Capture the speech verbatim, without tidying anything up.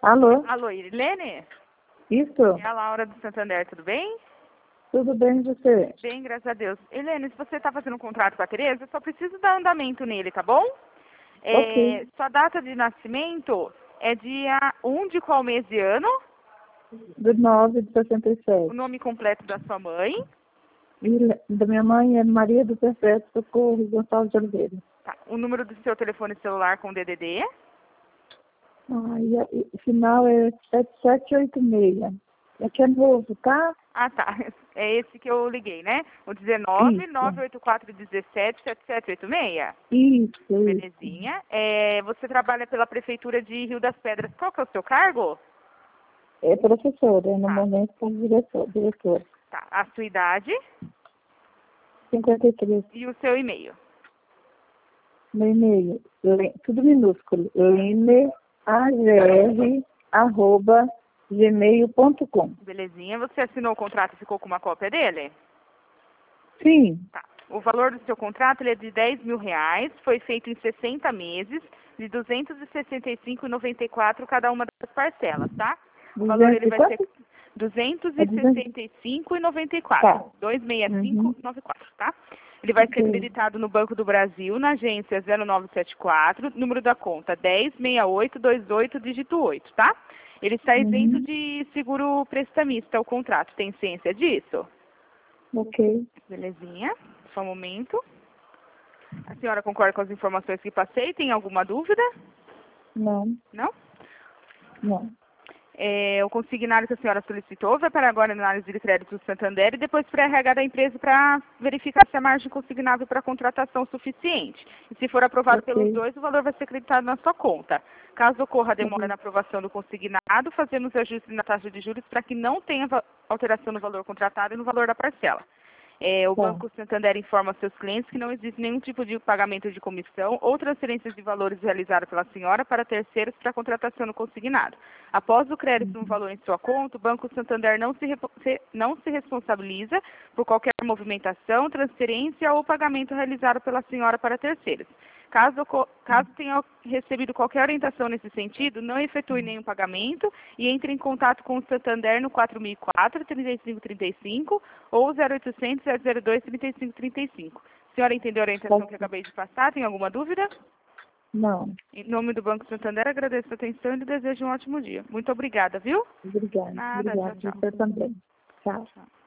Alô? Alô, Irilene? Isso? É a Laura do Santander, tudo bem? Tudo bem com você? Bem, graças a Deus. Helene, se você está fazendo um contrato com a Tereza, eu só preciso dar andamento nele, tá bom? É, Ok. sua data de nascimento é dia um de qual mês de ano? Do nove de sessenta e O sete. nome completo da sua mãe? E da minha mãe é Maria do Perpétuo Socorro Gonçalves de Oliveira. Tá. O número do seu telefone celular com D D D? Ah, e, a- e o final é sete sete oito seis. É que é novo, tá? Ah, tá. É esse que eu liguei, né? O dezenove, Isso. nove oito quatro, dezessete, sete sete oito seis? Isso, isso. Belezinha. É, você trabalha pela Prefeitura de Rio das Pedras. Qual que é o seu cargo? É professora, no Tá. momento como diretor, diretora. Tá. A sua idade cinquenta e três. e o seu e-mail. Meu e-mail, le- tudo minúsculo. lene, a g r, arroba, gmail ponto com. Belezinha. Você assinou o contrato e ficou com uma cópia dele? Sim. Tá. O valor do seu contrato ele é de dez mil reais, foi feito em sessenta meses, de duzentos e sessenta e cinco reais e noventa e quatro centavos cada uma das parcelas, tá? O valor ele vai ser duzentos É e duzentos? sessenta e cinco reais e noventa e quatro Tá. centavos. duzentos e sessenta e cinco Uhum. reais e noventa e quatro centavos, tá? Ele vai ser Ok. acreditado no Banco do Brasil, na agência zero nove sete quatro, número da conta dez seis oito dois oito, dígito oito, tá? Ele está isento Uhum. de seguro prestamista, o contrato. Tem ciência disso? Ok. Belezinha. Só um momento. A senhora concorda com as informações que passei? Tem alguma dúvida? Não, Não? não. É, o consignário que a senhora solicitou vai para agora a análise de crédito do Santander e depois para a R H da empresa para verificar se a margem consignável para contratação é suficiente. E se for aprovado pelos Ok. dois, o valor vai ser acreditado na sua conta. Caso ocorra a Tá demora bom. na aprovação do consignado, fazemos ajustes na taxa de juros para que não tenha va- alteração no valor contratado e no valor da parcela. É, o Tá. Banco Santander informa seus clientes que não existe nenhum tipo de pagamento de comissão ou transferências de valores realizadas pela senhora para terceiros para contratação no consignado. Após o crédito no Uhum. valor em sua conta, o Banco Santander não se, repo- se- não se responsabiliza por qualquer movimentação, transferência ou pagamento realizado pela senhora para terceiros. Caso, oco- caso tenha recebido qualquer orientação nesse sentido, não efetue nenhum pagamento e entre em contato com o Santander no quatro mil e quatro, trinta e cinco trinta e cinco ou zero oitocentos, zero zero dois, trinta e cinco trinta e cinco. A senhora entendeu a orientação que eu Tá. acabei de passar? Tem alguma dúvida? Não. Em nome do Banco Santander, agradeço a atenção e lhe desejo um ótimo dia. Muito obrigada, viu? Obrigada. Nada, tchau, Obrigada. tchau. Você também. Tchau. Tchau.